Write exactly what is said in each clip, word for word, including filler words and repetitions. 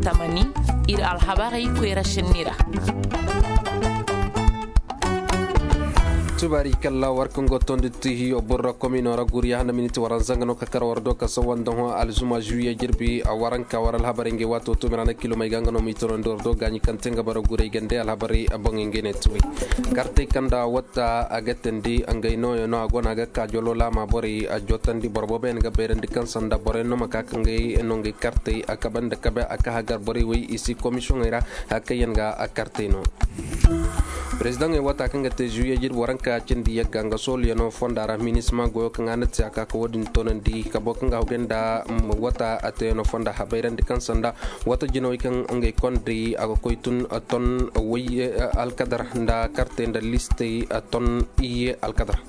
tamani ir alhabari kwera shinira tubari kala warkan gotondi tihi oborra komino ra guriyahana miniti waran zangano kakar wardo kaso wandanho alzuma juya jirbi waranka waral habaringe wato tumirana kilo mai gangano mitoro ndordo ganyi kantenga bara gure gande al habari abongengene tuwi karte kanda wata agatendi angaino no agona ga kajolo lama bori ajotandi borbo ben ga berendi kansanda bore no makakangai enonge karte akabanda kabe akahagar bori wi isi commission era akayenga akarteno President e wata kanga te juye jir waranka cindi yaganga sol yano fondara minisma goyo kanga natsi aka ko wodin tonandi kabo kanga hogenda wata ate no fonda habayrandi kansanda wata jino ikan angay kondri ago koytun ton wiye alkadar nda carte nda liste ton iye alkadar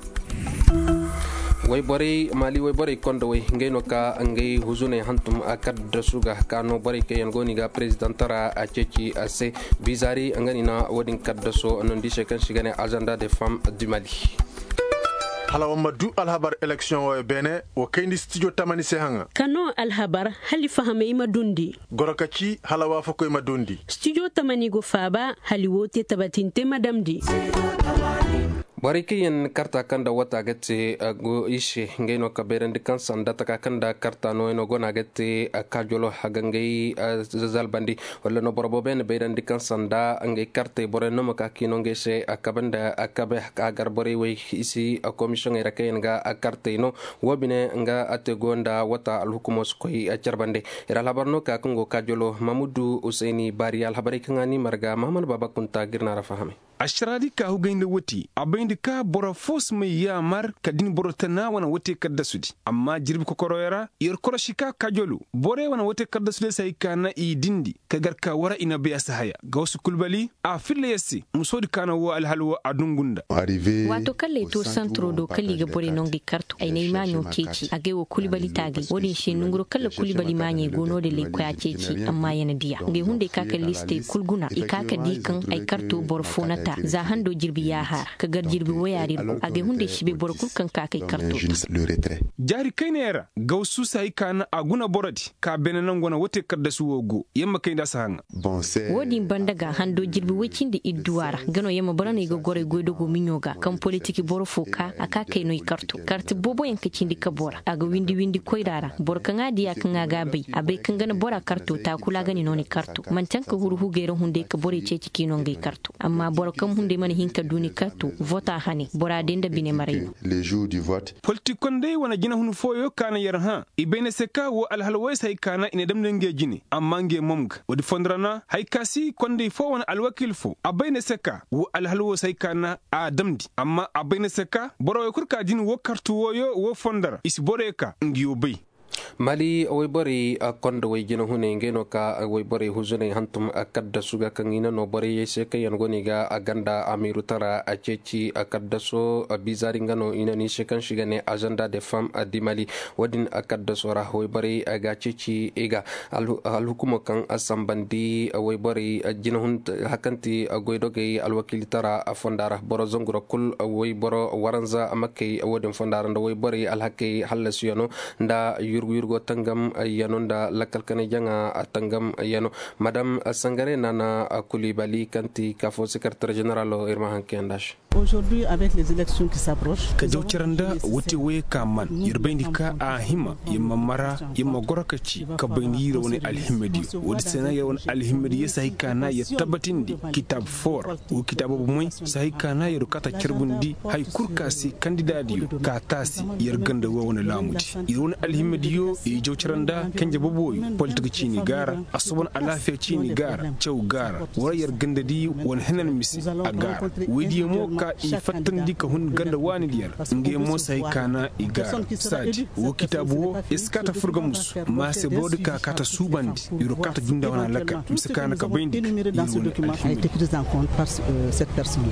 way bari mali way bari kondo way ngeno ka angay huzune hantum akad suga kano bari kayan goni ga president tara a ceci ase bizari angani na wadin kaddaso nondi shekan shigane agenda des femmes du Mali hala wamma du alhabar election o bene o kayndi studio tamani se hanga kano alhabar hali fahame ima dundi gorokaci hala wafa ko ima dundi studio tamani go faba hali wote tabatinte madamdi bari kiyen karta kanda wata gete go ishe ngeno ka berende kan sanda taka kanda karta no eno gona gete kajolo hagangai zalbandi wala no borbo ben berende kan sanda angay karte bore no maka kino ngese akabanda akabe agar bore we isi commission era kayen ga karte no wobine nga ate gonda wata al hukumos koy charbande era labarno ka kongo kajolo mamudu usaini bari al habari kangani marga maman baba kunta girna rafahame ashradi ka hugayna wati abayndi ka bora fos mai yamar kadin borotana wana wote kadda sudi amma jirbi ko koroyara yer koroshika kajolu bore wana wote kadda sudi sai kana i dindi kagar ka wara ina be asahaya gawsu kulbali a fille yesi musodi kana wo al halwa adungunda wato kalle to centro do kalli ga bore nongi kartu ay nay manyo keci age wo kulbali tagi wodin she nunguro kala kulbali manye gono de le ko ya keci amma yana diya nge hunde ka ka liste kulguna e ka ka dikan ay kartu borfona za hando jirbi ya har ka gar jirbi wayari age hunde shibe borkul kan ka kai karto jari kainera gausu sai kana aguna boradi ka benanan gona wote kadda su wogo yamma kai da sahanga wodi bandaga hando jirbi wacin da idduwara gano yamma borane go gore godo go minyoga kan politiki borfo ka aka kai no karto karti bobo yanka cindi ka bora aga windi windi koidara borkan adiya kan aga bai abai kan gana bora karto ta kula gani noni karto man tanka huru hugero hunde ka bore ce ciki non gai karto amma borkan hunde man hinka duni karto vota hani bora denda bine marino les jours du vote politikon dai wana jina hunu foyo kana yarha ibene seka wo alhalwai sai kana ina damden nge jini amma nge momg wadi fondrana hay kasi konde fo wana alwakil fo abayne seka wo alhalwo sai kana a damdi amma abayne seka boro kurka jini wo kartu woyo wo fondara isi boreka ngiyo bay mali way bari kondo way jino hune ngeno ka way bari huzune hantum akadda suga kangina no bari yese kayan goni ga aganda amiru tara a ceci akadda so bizari ngano inani shekan shigane agenda des femmes di Mali wadin akadda so ra way bari aga ceci ega al hukumo kan asambandi way bari jino hun hakanti goydoge al wakil tara fondara boro zongro kul way boro waranza amakke wodin fondara ndo way bari al hakke halasiyano nda yurgu yurgo tangam yano nda lakal kane janga tangam yano madame Sangare Nana Coulibaly kanti kafo secrétaire général o irma hanke andash aujourd'hui avec les élections qui s'approchent ka jawciranda wote we kaman yirbayndi ka a hima yimma mara yimma gorakaci ka bayni yiro woni alhimedi wodi sena yawon alhimedi sai kana ya tabatindi kitab for o kitabo moy sai kana yiro kata kirbundi hay kurkasi candidate ka tasi yerganda wona lamudi yiro alhimedi yo e jawciranda kanje boboy politique ci ni gara asobon alafiya ci ni gara cew gara wora yerganda di won henen misi a gara widi mo ka i fatan dika hun ganda wani diyar nge mo sai kana iga sadi wo kitabu iskata furga musu ma se bodika kata subandi yuro kata junda wana laka misakana ka bayndi numéro dans ce document a été pris en compte par euh, cette personne.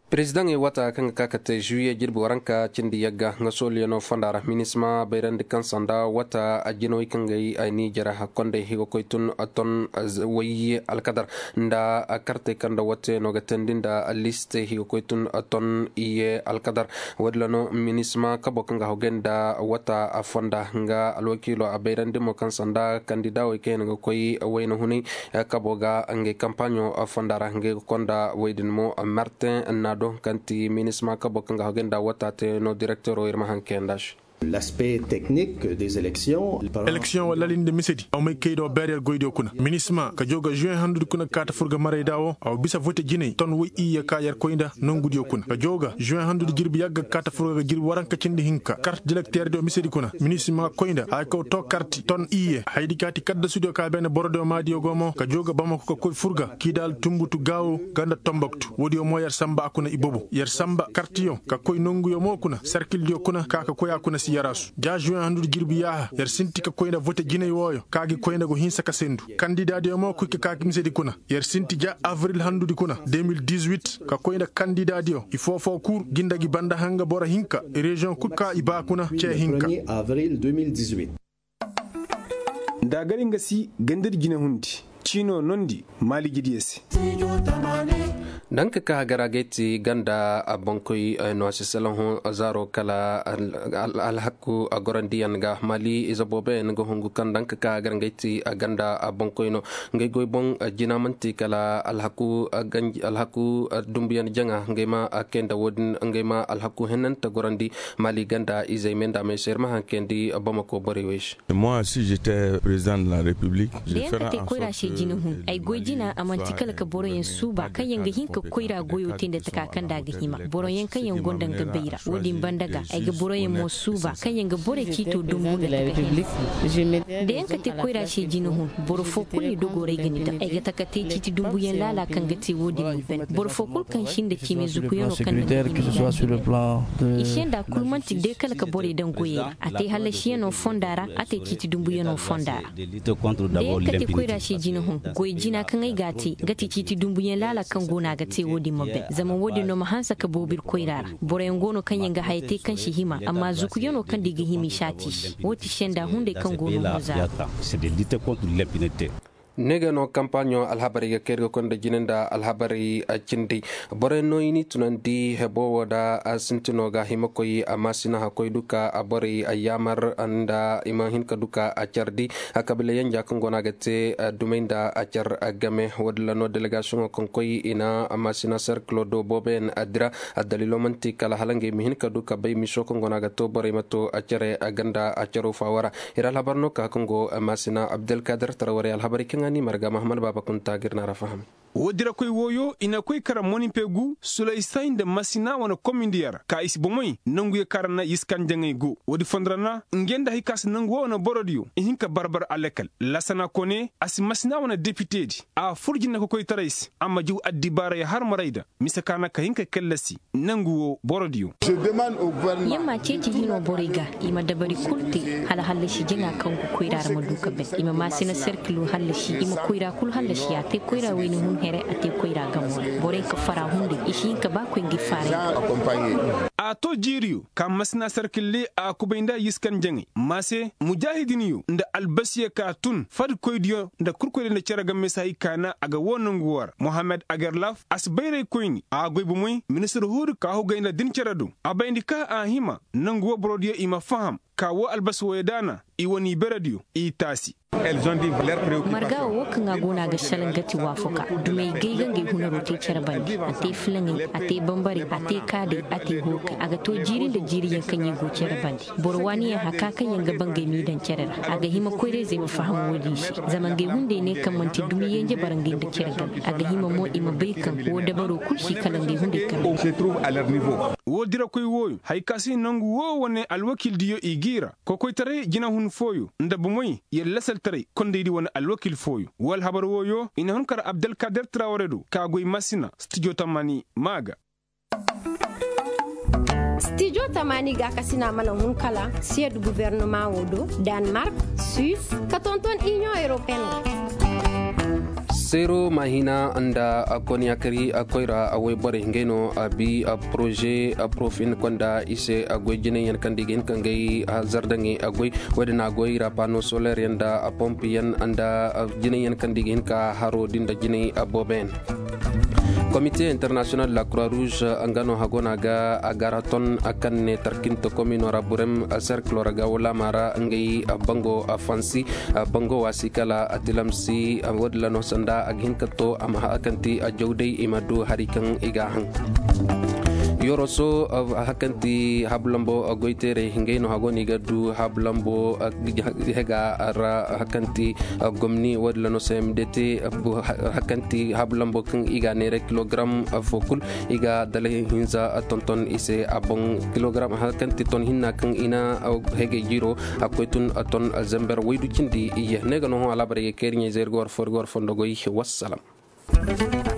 President e wata kan kakate juye jirbi waranka cindi yagga nga soliano fandara minisma bayrandi kan sanda wata ajino ikangai ayni jara hakonde higo koitun aton wayi alkadar nda akarte kanda wate noga tendinda liste higo koitun aton iye alkadar wadlano minisma kabo kanga hogenda wata afonda nga alwakilo abayrandi mo kan sanda kandida o ken nga koyi wayno huni kaboga nge kampanyo afondara nge konda waydin mo Martin na do kanti minisma kabokanga hagenda watate no directeur o irma hankendash. L'aspect technique des élections. Élection wala linde misedi aw may kaydo barrière goydo kuna minisma ka joga juin handu kuna kata furga marayda o aw bisa vote jine ton wi iya ka yar koinda nongu dio kuna ka joga juin handu girbi yagga kata furga girbi waranka cindi hinka carte d'électeur do misedi kuna minisma koinda ay ko to carte ton iye haydi kati kadda sudo ka ben bordo madi gomo ka joga bamako ko koy furga kidal tumbutu gawo ganda tomboktu wodi o mo yar samba kuna ibobo yar samba carte yo ka koy nongu yo mo kuna cercle dio kuna ka ka koya kuna yarasu ja juin handu girbi yaha yar sinti ka koyna vote jine woyo kaagi koyna go hinsa ka sendu candidat de mo kuke kaagi misedi kuna yar sinti ja avril handu di kuna deux mille dix-huit ka koyna candidat dio il faut fo cour gindagi banda hanga bora hinka region kuka iba kuna che hinka avril deux mille dix-huit dagari ngasi gandir jine hundi chino nondi mali gidiyesi danka ka garageti ganda abonkoi no asisalon azaro kala alhaku agorandian ga mali izabobe ngo hongu kan danka ka garangeti ganda abonkoi no ngay goy bon jinamanti kala alhaku alhaku dumbiyan janga ngema akenda wodin ngema alhaku henan ta gorandi mali ganda izay menda me serma hankendi abamako boriwesh. Moi si j'étais président de la République je ferais en sorte jinuhun ay gojina amantikala ka boroyen suba kayan ga hinka koira goyo tinde taka kanda ga hima boroyen kayan gondan ga beira wodin bandaga ay ga boroyen mo suba kayan ga bore kito dumbu da da yanka te koira shi jinuhun boro fokul do gore gani da ay ga takate kiti dumbu yen lala kan ga te wodin ben boro fokul kan shinde kimi zuku yono kan que ce soit sur le plan de ishenda kulmanti de kala ka bore dan goye ate halashi no fondara ate kiti dumbu yono fondara de kate koira shi jinuhun goy jina kan ai gati gati kiti dumbuyen lala kan gona ga te wodi mabbe zaman wodi no mahansa ka bobir koirara boren gono kan yanga hayte kan shi hima amma zuku yono kan diga himi shati woti shenda hunde kan gono moza c'est de lutter contre l'impunité. negano kampanyo alhabari ga kergo konda jinenda alhabari cindi bore noyini tunandi hebo wada asintino ga himakoyi amasina hakoy duka abori ayamar anda imahin kaduka acardi akabile yanja kongona gate dumenda acar agame wadla no delegation konkoyi ina amasina cercle do boben adra adalilo manti kala halange mihin kaduka bay miso kongona gato bore mato acare aganda acaro fawara ira labarno ka kongo amasina Abdel Kader Traoré alhabari ni marga Muhammad Baba kunta girna rafaham wodira koy woyo ina koy kara moni pegu Sulaisain de masina wana komindiyar ka isi bomoy nangu ye karana yiskan jangay go wodi fondrana ngenda hikas nangu wana borodiyo hinka barbar alekal lasana kone asi masina wana député di a furjina ko koy tarais amma jiw addi bara ya har marayda misakana ka hinka kellasi nangu borodiyo je demande au gouvernement yamma ceci hino boriga ima dabari kulti hala halle shi jinga kan ko koyrar maduka be ima masina cercle halle shi ima koyra kul halle shi ate koyra wayni hun here ate koyra gamo bore ka fara hunde ishi ka ba ko ngi fare a to jiriyo kam masna sarkille a kubainda yiskan jangi mase mujahidiniyo nda albasiya ka tun fad koydiyo nda kurkoyde nda ceraga mesai kana aga wonon guwar Mohamed Agerlaf asbayre koyni a goybu moy ministre hudu ka ho gaynda din cerado abayndi ka a hima nanguwo brodiyo ima faham ka wo albas wedana iwoni beradiyo i tasi elles ont dit leur préoccupation marga wo kanga gona ga shalangati wafuka dumai gaigan gai hunaro te cerbandi ate flangi ate bambari ate kadi ate hoka aga to jirin da jiri yankan yi go cerbandi borwani ya haka kan yanga bangai mi dan cerara aga hima koire zai mafahamu wodi shi zaman gai hunde ne kan manti dumi yanje barangai da cergan aga hima mo ima bai kan wo dabaro kulshi kalan gai hunde kan se trouve à leur niveau wo dira koy woyo hay kasi nangu wo wone alwakil diyo igira ko koy tare jina hun foyo ndabu moy yella sal tare kondeydi wona alwakil foyo wal habar woyo ina hun kara Abdel Kader Traoré do ka goy masina studio tamani maga studio tamani ga kasina mana hun kala siège du gouvernement wodo Danemark Suisse ka tonton Union européenne zero mahina anda akoni akari akoira awe bore ngeno abi a projet a profin konda ise agwe jine yan kandigin kangai zardangi agwe wedna agwe rapano solaire yanda a pompi yan anda jine yan kandigin ka haro dinda jine aboben. Comité international de la Croix-Rouge angano hagonaga agaraton akan ne tarkinto komino raburem cercle raga wala mara ngai bango afansi bango wasikala atilamsi wadla no sanda aghin kato amaha akanti ajawdai imadu harikan igahang yoroso hakanti hablambo agoitere hingaino hagoni gadu hablambo hega ara hakanti gomni wadla no semdete hakanti hablambo kan iga nere kilogram fokul iga dale hinza tonton ise abong kilogram hakanti ton hinna kan ina hege jiro akoitun aton zamber waydu cindi iye nega no ala bare kernye zergor forgor fondogo wassalam.